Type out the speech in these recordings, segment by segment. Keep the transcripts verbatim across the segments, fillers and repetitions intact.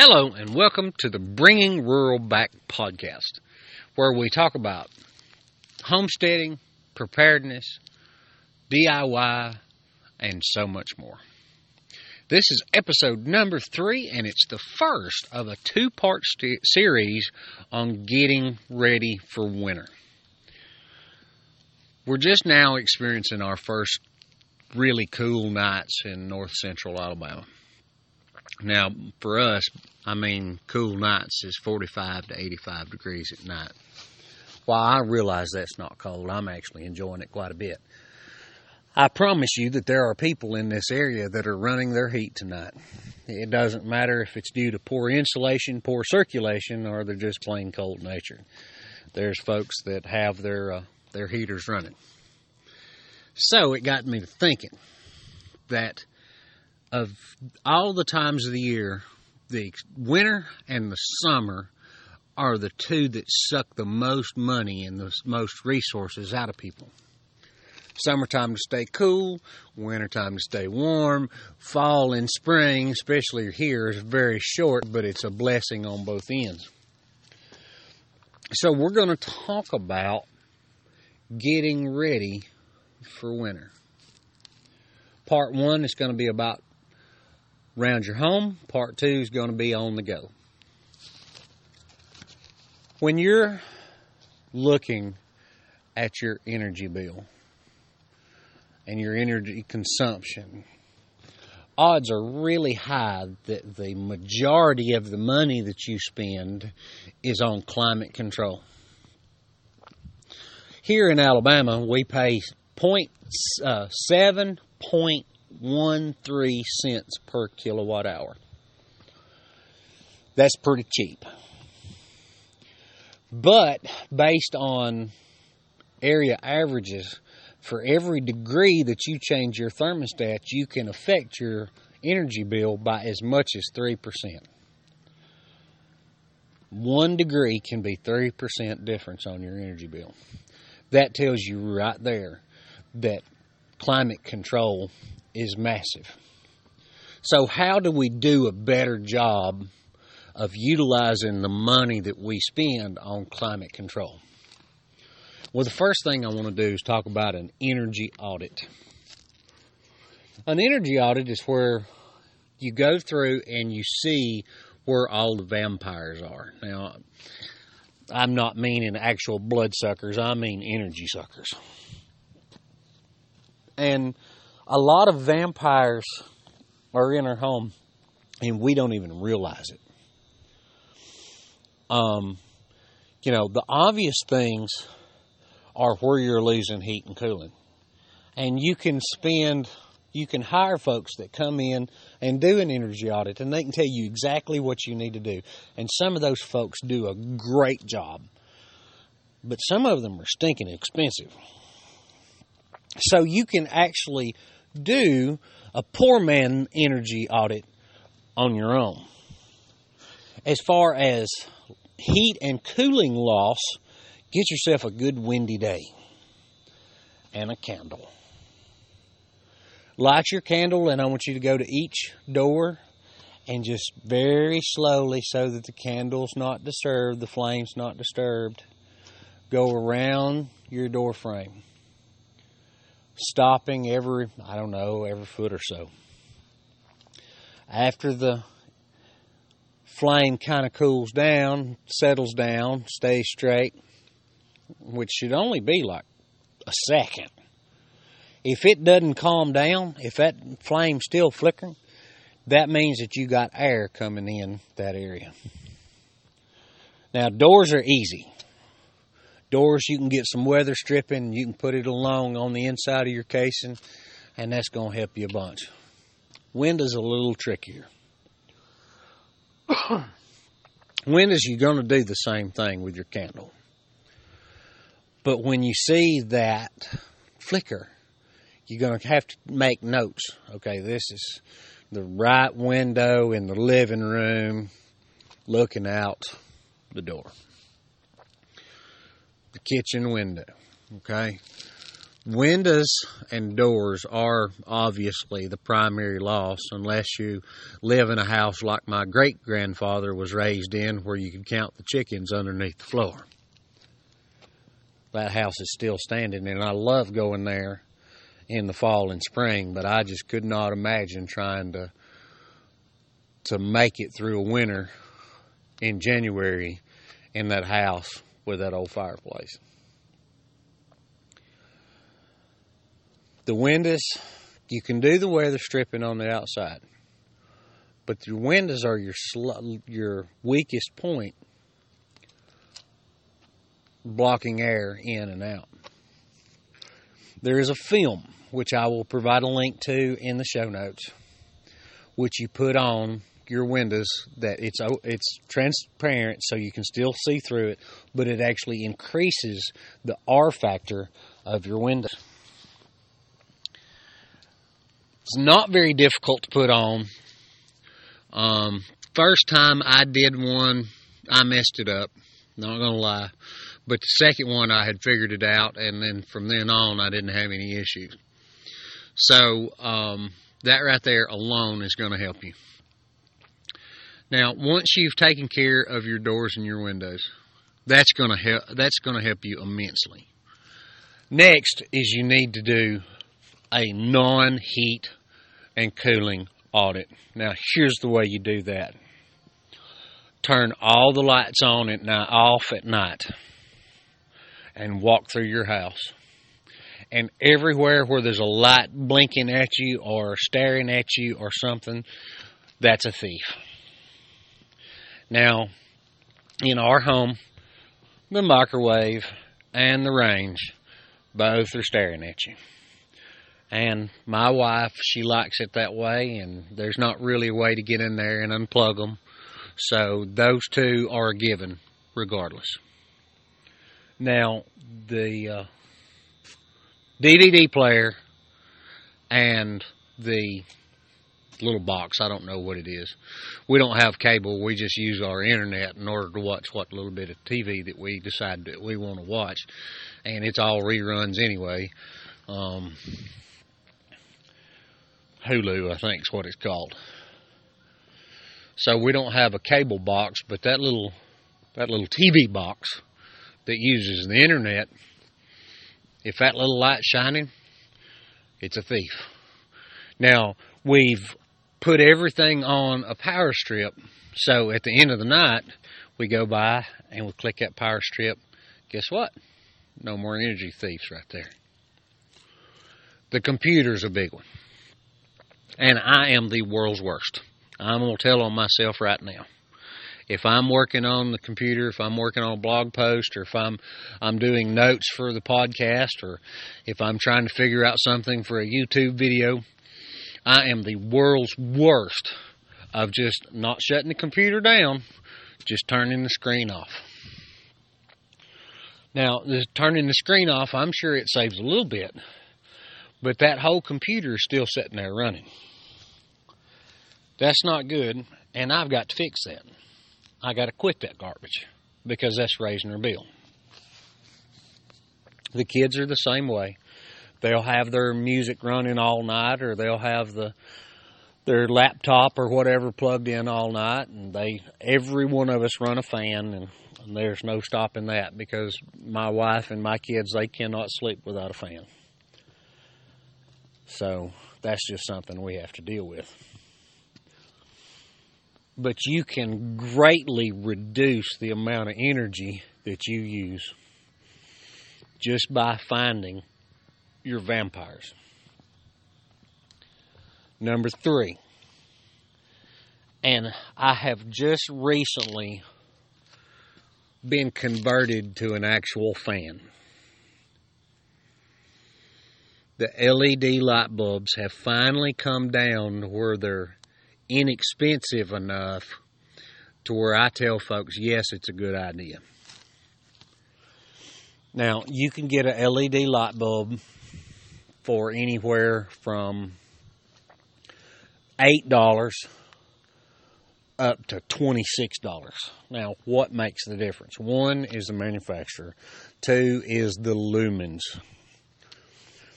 Hello and welcome to the Bringing Rural Back podcast, where we talk about homesteading, preparedness, D I Y, and so much more. This is episode number three, and it's the first of a two-part st- series on getting ready for winter. We're just now experiencing our first really cool nights in north central Alabama. Now, for us, I mean, cool nights is forty-five to eighty-five degrees at night. While I realize that's not cold, I'm actually enjoying it quite a bit. I promise you that there are people in this area that are running their heat tonight. It doesn't matter if it's due to poor insulation, poor circulation, or they're just plain cold nature. There's folks that have their uh, their heaters running. So it got me to thinking that of all the times of the year, the winter and the summer are the two that suck the most money and the most resources out of people. Summertime to stay cool, wintertime to stay warm, fall and spring, especially here, is very short, but it's a blessing on both ends. So we're going to talk about getting ready for winter. Part one is going to be about around your home. Part two is going to be on the go. When you're looking at your energy bill and your energy consumption, odds are really high that the majority of the money that you spend is on climate control. Here in Alabama, we pay seven point one three cents per kilowatt hour. That's pretty cheap. But based on area averages, for every degree that you change your thermostat, you can affect your energy bill by as much as three percent. One degree can be three percent difference on your energy bill. That tells you right there that climate control is massive. So how do we do a better job of utilizing the money that we spend on climate control? Well, the first thing I want to do is talk about an energy audit. An energy audit is where you go through and you see where all the vampires are. Now, I'm not meaning actual bloodsuckers, I mean energy suckers. And a lot of vampires are in our home, and we don't even realize it. Um, you know, the obvious things are where you're losing heat and cooling. And you can spend, you can hire folks that come in and do an energy audit, and they can tell you exactly what you need to do. And some of those folks do a great job. But some of them are stinking expensive. So you can actually do a poor man energy audit on your own. As far as heat and cooling loss, get yourself a good windy day and a candle. Light your candle, and I want you to go to each door and just very slowly, so that the candle's not disturbed, the flame's not disturbed, go around your door frame, stopping every, I don't know, every foot or so. After the flame kind of cools down, settles down, stays straight, which should only be like a second. If it doesn't calm down, if that flame's still flickering, that means that you got air coming in that area. Now, doors are easy. Doors, you can get some weather stripping, you can put it along on the inside of your casing, and that's going to help you a bunch. Windows a little trickier. Windows, you're going to do the same thing with your candle. But when you see that flicker, you're going to have to make notes. Okay, this is the right window in the living room looking out the door. The kitchen window, okay? Windows and doors are obviously the primary loss, unless you live in a house like my great-grandfather was raised in, where you could count the chickens underneath the floor. That house is still standing, and I love going there in the fall and spring, but I just could not imagine trying to to make it through a winter in January in that house with that old fireplace. The windows, you can do the weather stripping on the outside, but your windows are your sl- your weakest point, blocking air in and out. There is a film, which I will provide a link to in the show notes, which you put on your windows, that it's it's transparent so you can still see through it, but it actually increases the R factor of your windows. It's not very difficult to put on. Um, first time I did one, I messed it up. Not gonna lie. But the second one, I had figured it out, and then from then on, I didn't have any issues. So um, that right there alone is going to help you. Now, once you've taken care of your doors and your windows, that's going to help. That's going to help you immensely. Next is you need to do a non-heat and cooling audit. Now, here's the way you do that. Turn all the lights on at night, off at night, and walk through your house. And everywhere where there's a light blinking at you or staring at you or something, that's a thief. Now, in our home, the microwave and the range both are staring at you. And my wife, she likes it that way, and there's not really a way to get in there and unplug them. So those two are a given regardless. Now, the uh, D V D player and the little box, I don't know what it is. We don't have cable. We just use our internet in order to watch what little bit of T V that we decide that we want to watch. And it's all reruns anyway. Um, Hulu, I think is what it's called. So we don't have a cable box, but that little that little T V box that uses the internet, if that little light's shining, it's a thief. Now, we've put everything on a power strip, so at the end of the night, we go by and we click that power strip. Guess what? No more energy thieves right there. The computer's a big one. And I am the world's worst. I'm going to tell on myself right now. If I'm working on the computer, if I'm working on a blog post, or if I'm I'm doing notes for the podcast, or if I'm trying to figure out something for a YouTube video, I am the world's worst of just not shutting the computer down, just turning the screen off. Now, the, turning the screen off, I'm sure it saves a little bit, but that whole computer is still sitting there running. That's not good, and I've got to fix that. I got to quit that garbage because that's raising their bill. The kids are the same way. They'll have their music running all night, or they'll have the their laptop or whatever plugged in all night, and they every one of us run a fan, and, and there's no stopping that because my wife and my kids, they cannot sleep without a fan. So that's just something we have to deal with. But you can greatly reduce the amount of energy that you use just by finding your vampires. Number three, and I have just recently been converted to an actual fan. The L E D light bulbs have finally come down to where they're inexpensive enough to where I tell folks, yes, it's a good idea. Now, you can get an L E D light bulb for anywhere from eight dollars up to twenty-six dollars. Now, what makes the difference? One is the manufacturer. Two is the lumens.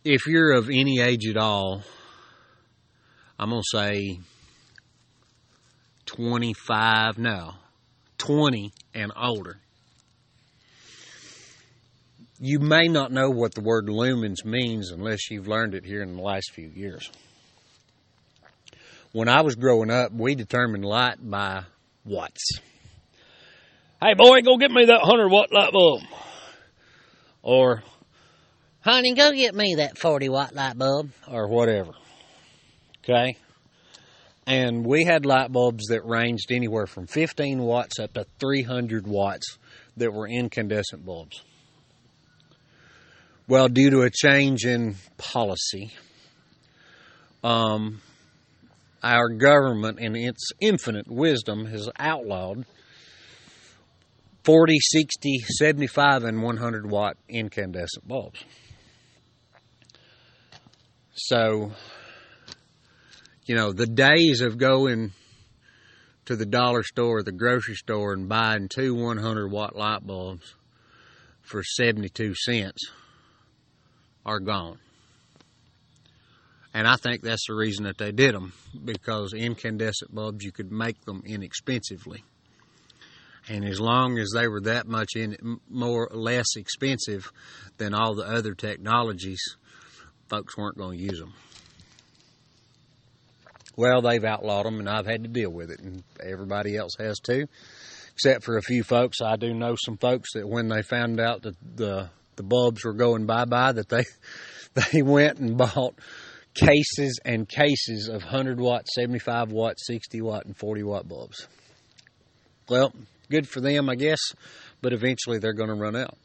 if you're of any age at all, I'm going to say twenty-five, no, twenty and older, you may not know what the word lumens means unless you've learned it here in the last few years. When I was growing up, we determined light by watts. Hey, boy, go get me that one hundred watt light bulb. Or, honey, go get me that forty watt light bulb. Or whatever. Okay? And we had light bulbs that ranged anywhere from fifteen watts up to three hundred watts that were incandescent bulbs. Well, due to a change in policy, um, our government, in its infinite wisdom, has outlawed forty, sixty, seventy-five, and one hundred watt incandescent bulbs. So, you know, the days of going to the dollar store or the grocery store and buying two one hundred watt light bulbs for seventy-two cents are gone. And I think that's the reason that they did them, because incandescent bulbs, you could make them inexpensively. And as long as they were that much in more less expensive than all the other technologies, folks weren't going to use them. Well, they've outlawed them, and I've had to deal with it, and everybody else has too, except for a few folks. I do know some folks that when they found out that the the bulbs were going bye-bye, that they they went and bought cases and cases of one hundred watt, seventy-five watt, sixty watt, and forty watt bulbs. Well, good for them, I guess, but eventually they're going to run out.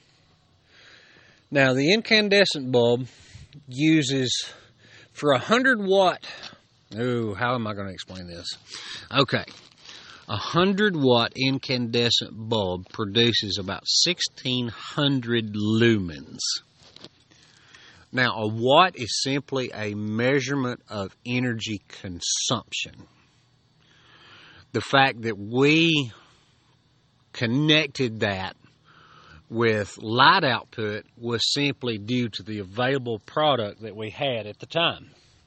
Now, the incandescent bulb uses, for a one hundred watt, oh, how am I going to explain this? Okay, a one hundred watt incandescent bulb produces about sixteen hundred lumens. Now, a watt is simply a measurement of energy consumption. The fact that we connected that with light output was simply due to the available product that we had at the time.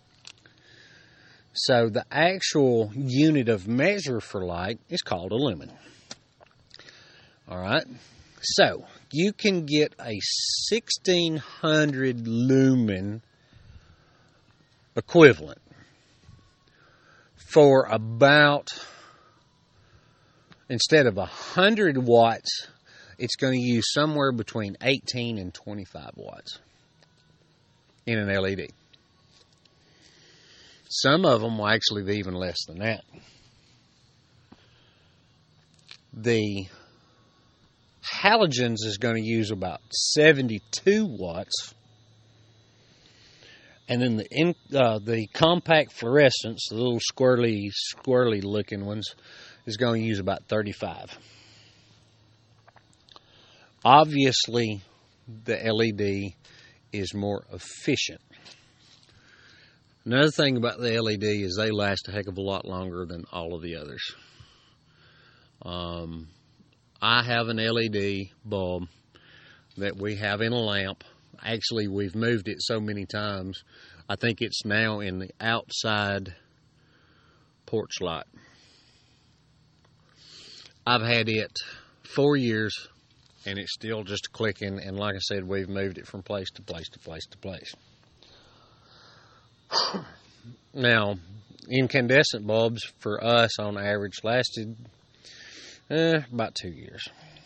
So the actual unit of measure for light is called a lumen. All right. So you can get a sixteen hundred lumen equivalent for about, instead of one hundred watts, it's going to use somewhere between eighteen and twenty-five watts in an L E D. Some of them will actually be even less than that. The halogens is going to use about seventy-two watts. And then the in, uh, the compact fluorescents, the little squirrely, squirrely looking ones, is going to use about thirty-five. Obviously, the L E D is more efficient. Another thing about the L E D is they last a heck of a lot longer than all of the others. Um, I have an L E D bulb that we have in a lamp. Actually, we've moved it so many times, I think it's now in the outside porch light. I've had it four years, and it's still just clicking, and like I said, we've moved it from place to place to place to place. Now, incandescent bulbs for us on average lasted eh, about two years.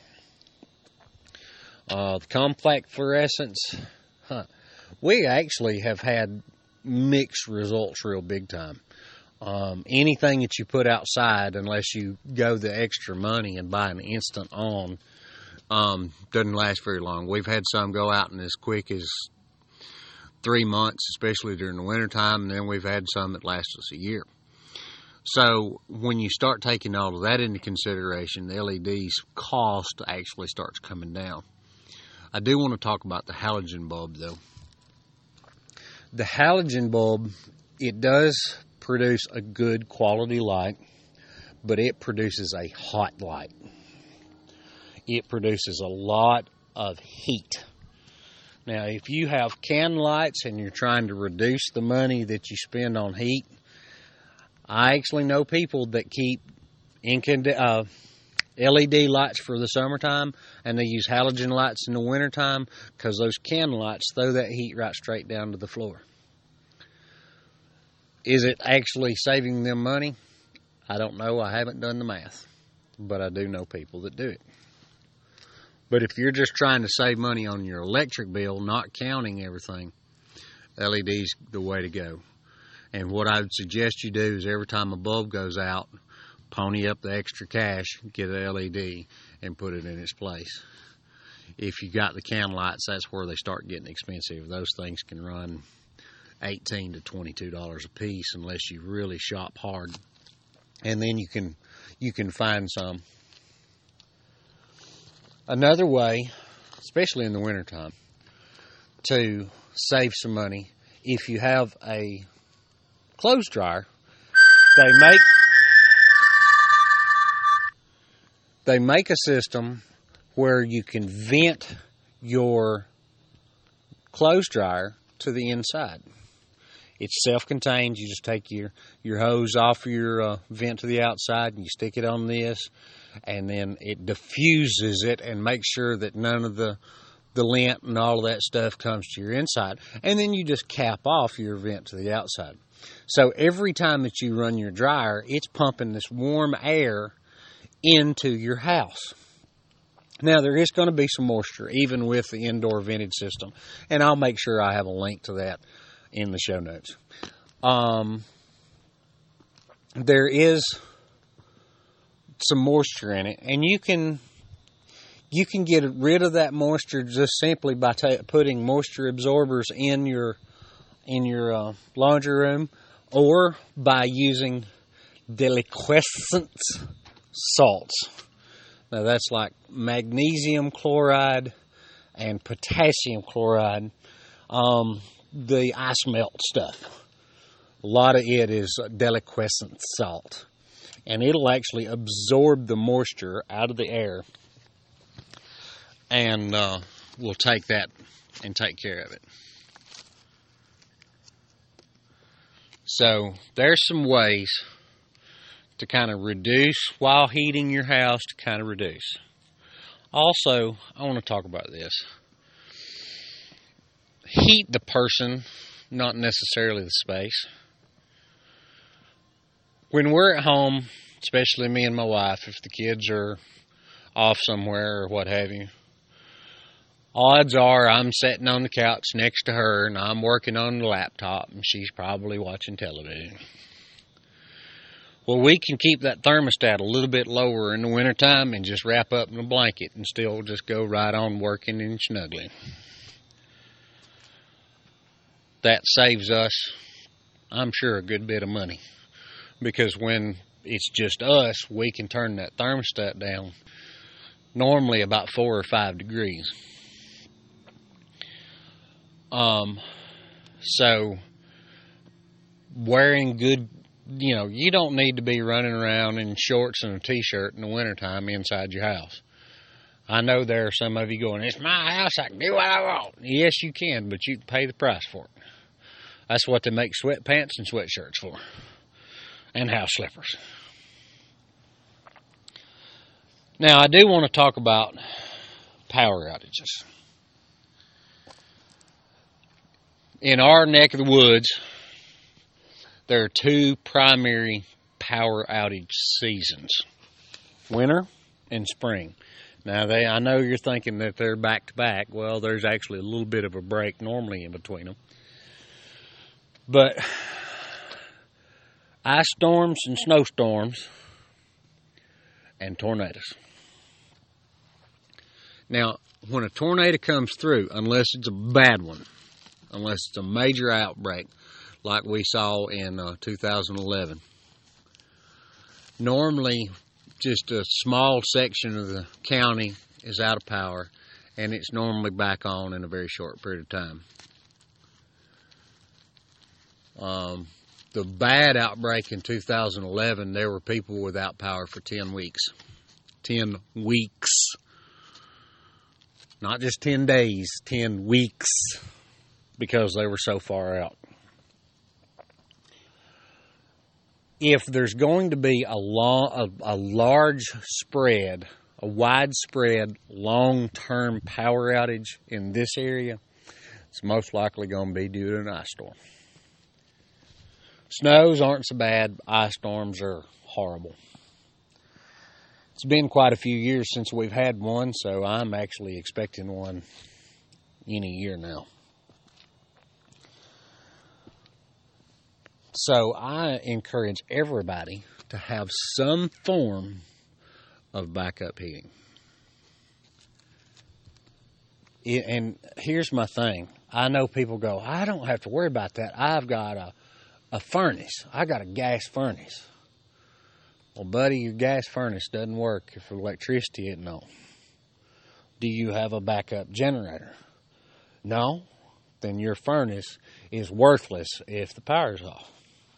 Uh, the compact fluorescents, huh, we actually have had mixed results real big time. Um, anything that you put outside, unless you go the extra money and buy an instant on, um, doesn't last very long. We've had some go out in as quick as three months, especially during the wintertime, and then we've had some that last us a year. So when you start taking all of that into consideration, the L E D's cost actually starts coming down. I do want to talk about the halogen bulb, though. The halogen bulb, it does produce a good quality light, but it produces a hot light. It produces a lot of heat. Now, if you have can lights and you're trying to reduce the money that you spend on heat, I actually know people that keep incand- uh, L E D lights for the summertime, and they use halogen lights in the wintertime because those can lights throw that heat right straight down to the floor. Is it actually saving them money? I don't know. I haven't done the math, but I do know people that do it. But if you're just trying to save money on your electric bill, not counting everything, L E D's the way to go. And what I would suggest you do is every time a bulb goes out, pony up the extra cash, get an L E D, and put it in its place. If you got the can lights, that's where they start getting expensive. Those things can run eighteen to twenty-two dollars a piece unless you really shop hard. And then you can you can find some. Another way, especially in the wintertime, to save some money, if you have a clothes dryer, they make they make a system where you can vent your clothes dryer to the inside. It's self-contained. You just take your, your hose off your uh, vent to the outside and you stick it on this, and then it diffuses it and makes sure that none of the, the lint and all of that stuff comes to your inside. And then you just cap off your vent to the outside. So every time that you run your dryer, it's pumping this warm air into your house. Now, there is going to be some moisture, even with the indoor vented system. And I'll make sure I have a link to that in the show notes. Um, there is some moisture in it, and you can you can get rid of that moisture just simply by ta- putting moisture absorbers in your in your uh, laundry room, or by using deliquescent salts. Now that's like magnesium chloride and potassium chloride. Um, the ice melt stuff. A lot of it is deliquescent salt. And it'll actually absorb the moisture out of the air. And uh, we'll take that and take care of it. So there's some ways to kind of reduce while heating your house, to kind of reduce. Also, I want to talk about this. Heat the person, not necessarily the space. When we're at home, especially me and my wife, if the kids are off somewhere or what have you, odds are I'm sitting on the couch next to her and I'm working on the laptop and she's probably watching television. Well, we can keep that thermostat a little bit lower in the wintertime and just wrap up in a blanket and still just go right on working and snuggling. That saves us, I'm sure, a good bit of money. Because when it's just us, we can turn that thermostat down normally about four or five degrees. Um, so, wearing good, you know, you don't need to be running around in shorts and a t-shirt in the wintertime inside your house. I know there are some of you going, it's my house, I can do what I want. Yes, you can, but you can pay the price for it. That's what they make sweatpants and sweatshirts for. And house slippers. Now, I do want to talk about power outages. In our neck of the woods, there are two primary power outage seasons. Winter and spring. Now, they, I know you're thinking that they're back to back. Well, there's actually a little bit of a break normally in between them. But ice storms and snowstorms and tornadoes. Now, when a tornado comes through, unless it's a bad one, unless it's a major outbreak like we saw in uh, two thousand eleven, normally just a small section of the county is out of power, and it's normally back on in a very short period of time. Um, the bad outbreak in two thousand eleven, there were people without power for ten weeks. ten weeks. Not just ten days, ten weeks, because they were so far out. If there's going to be a, long, a, a large spread, a widespread, long-term power outage in this area, it's most likely going to be due to an ice storm. Snows aren't so bad. Ice storms are horrible. It's been quite a few years since we've had one, so I'm actually expecting one any year now. So I encourage everybody to have some form of backup heating. It, and here's my thing. I know people go, I don't have to worry about that. I've got a, a furnace. I got a gas furnace. Well, buddy, your gas furnace doesn't work if electricity isn't on. Do you have a backup generator? No? Then your furnace is worthless if the power's off.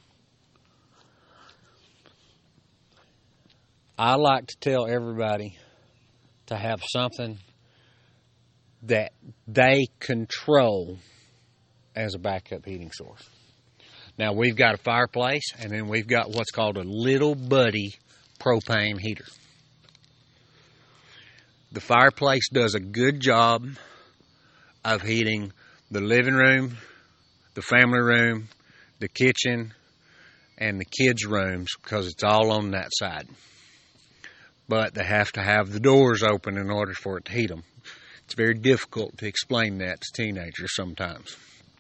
I like to tell everybody to have something that they control as a backup heating source. Now, we've got a fireplace, and then we've got what's called a Little Buddy propane heater. The fireplace does a good job of heating the living room, the family room, the kitchen, and the kids' rooms because it's all on that side. But they have to have the doors open in order for it to heat them. It's very difficult to explain that to teenagers sometimes.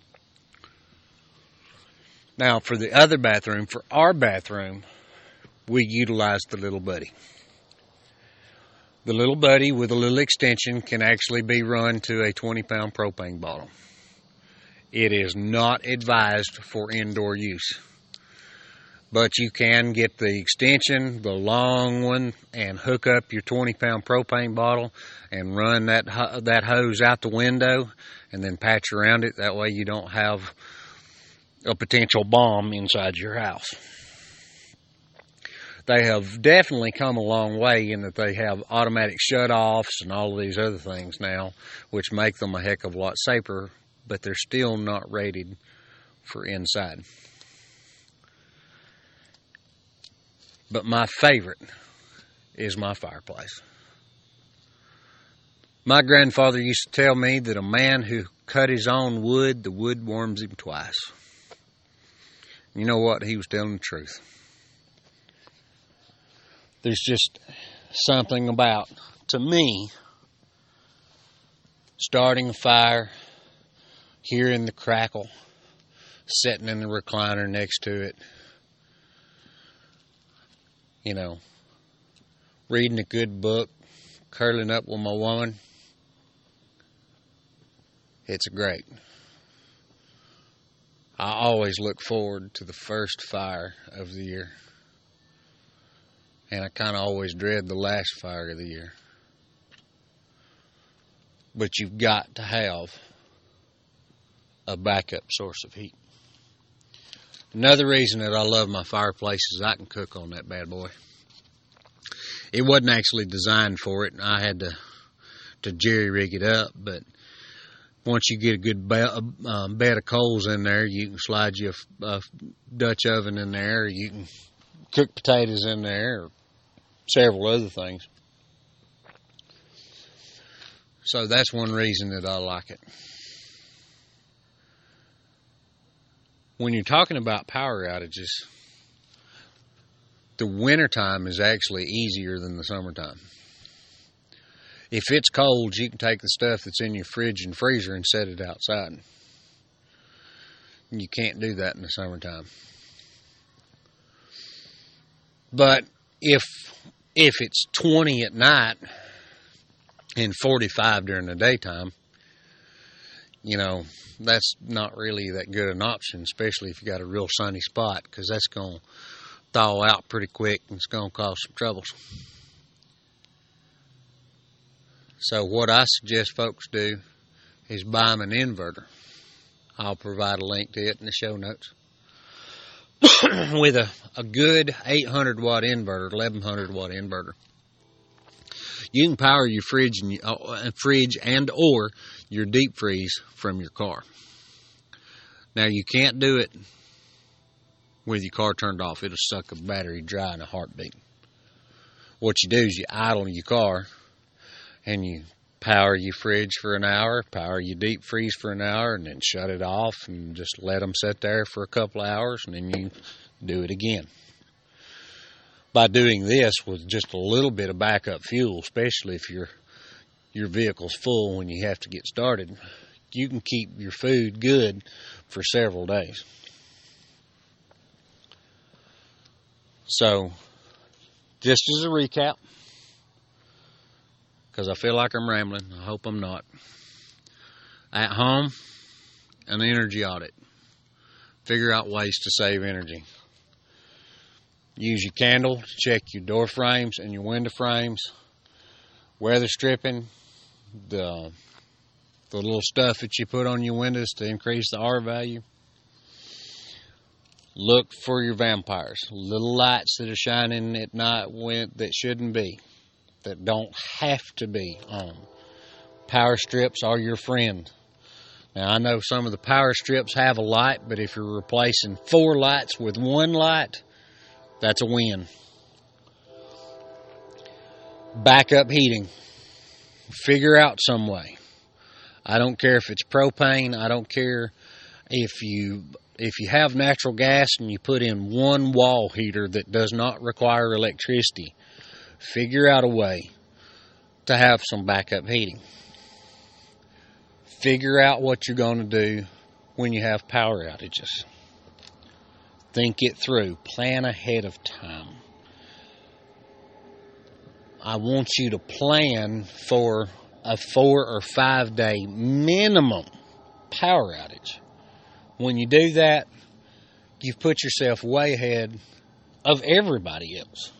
Now, for the other bathroom, for our bathroom, we utilize the Little Buddy. The Little Buddy with a little extension can actually be run to a twenty pound propane bottle. It is not advised for indoor use. But you can get the extension, the long one, and hook up your twenty pound propane bottle and run that that hose out the window and then patch around it. That way you don't have a potential bomb inside your house. They have definitely come a long way in that they have automatic shut-offs and all of these other things now, which make them a heck of a lot safer, but they're still not rated for inside. But my favorite is my fireplace. My grandfather used to tell me that a man who cut his own wood, the wood warms him twice. You know what? He was telling the truth. There's just something about, to me, starting a fire, hearing the crackle, sitting in the recliner next to it, you know, reading a good book, curling up with my woman. It's great. I always look forward to the first fire of the year. And I kind of always dread the last fire of the year. But you've got to have a backup source of heat. Another reason that I love my fireplace is I can cook on that bad boy. It wasn't actually designed for it. I had to to jerry-rig it up, but once you get a good be- uh, bed of coals in there, you can slide you a, a Dutch oven in there, or you can cook potatoes in there, or several other things. So that's one reason that I like it. When you're talking about power outages, the wintertime is actually easier than the summertime. If it's cold, you can take the stuff that's in your fridge and freezer and set it outside. You can't do that in the summertime. But if if it's twenty at night and forty-five during the daytime, you know, that's not really that good an option, especially if you got a real sunny spot, because that's going to thaw out pretty quick and it's going to cause some troubles. So what I suggest folks do is buy them an inverter. I'll provide a link to it in the show notes. With a, a good eight hundred watt inverter, eleven hundred watt inverter, You can power your fridge and uh, fridge and or your deep freeze from your car. Now you can't do it with your car turned off. It'll suck a battery dry in a heartbeat. What you do is you idle your car and you power your fridge for an hour, power your deep freeze for an hour, and then shut it off and just let them sit there for a couple of hours, and then you do it again. By doing this with just a little bit of backup fuel, especially if your your vehicle's full when you have to get started, you can keep your food good for several days. So, just as a recap, because I feel like I'm rambling, I hope I'm not. At home, an energy audit. Figure out ways to save energy. Use your candle to check your door frames and your window frames. Weather stripping, the, the little stuff that you put on your windows to increase the R value. Look for your vampires, little lights that are shining at night when, that shouldn't be, that don't have to be on. Power strips are your friend. Now, I know some of the power strips have a light, but if you're replacing four lights with one light, that's a win. Backup heating. Figure out some way. I don't care if it's propane. I don't care if you if you have natural gas and you put in one wall heater that does not require electricity. Figure out a way to have some backup heating. Figure out what you're going to do when you have power outages. Think it through. Plan ahead of time. I want you to plan for a four or five day minimum power outage. When you do that, you've put yourself way ahead of everybody else.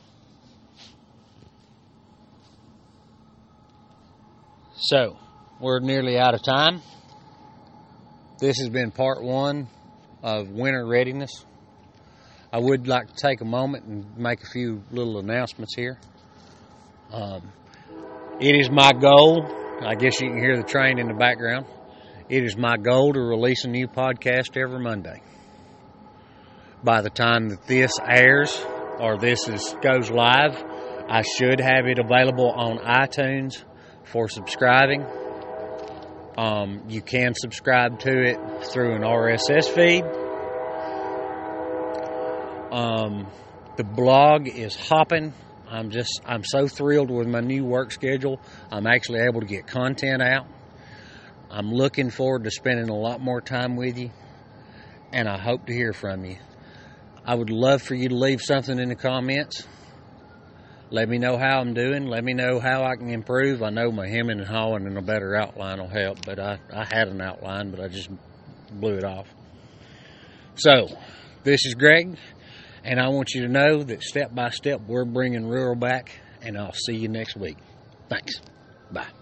So, we're nearly out of time. This has been part one of winter readiness. I would like to take a moment and make a few little announcements here. Um, it is my goal, I guess you can hear the train in the background, it is my goal to release a new podcast every Monday. By the time that this airs, or this is, goes live, I should have it available on iTunes for subscribing. Um, you can subscribe to it through an R S S feed. Um, the blog is hopping. I'm just, I'm so thrilled with my new work schedule. I'm actually able to get content out. I'm looking forward to spending a lot more time with you, and I hope to hear from you. I would love for you to leave something in the comments. Let me know how I'm doing. Let me know how I can improve. I know my hemming and hawing and a better outline will help, but I, I had an outline, but I just blew it off. So, this is Greg, and I want you to know that step by step we're bringing rural back, and I'll see you next week. Thanks. Bye.